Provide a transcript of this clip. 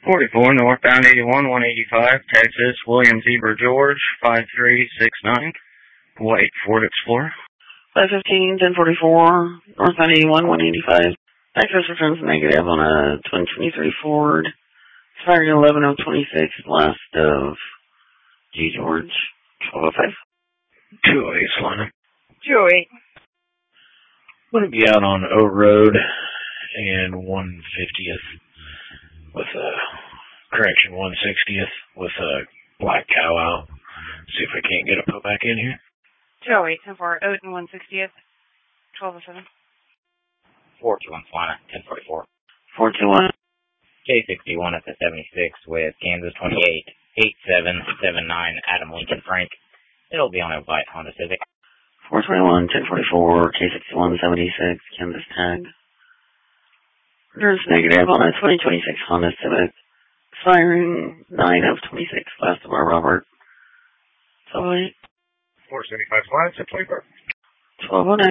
44 northbound 81 185 Texas William Zebra George 5369. White Ford Explorer. 515 1044 northbound 81 185. Access returns negative on a 2023 Ford. Expiring 11/026. Last of G George 1205. 208 Solana. 208. I'm going to be out on O Road and 150th with correction 160th with a black cow out. See if I can't get a put back in here. 208 10-4 Oat and 160th 1207. 421 Solana 1044. 421. K61 at the 76 with Kansas 28 8779 Adam Lincoln Frank. It'll be on a white Honda Civic. 421 1044 K61 76 Kansas tag. Returns negative on a 2026 Honda Civic. Expiring 9/26. Last of our Robert. 1208. 475 Solana 1024. 1209.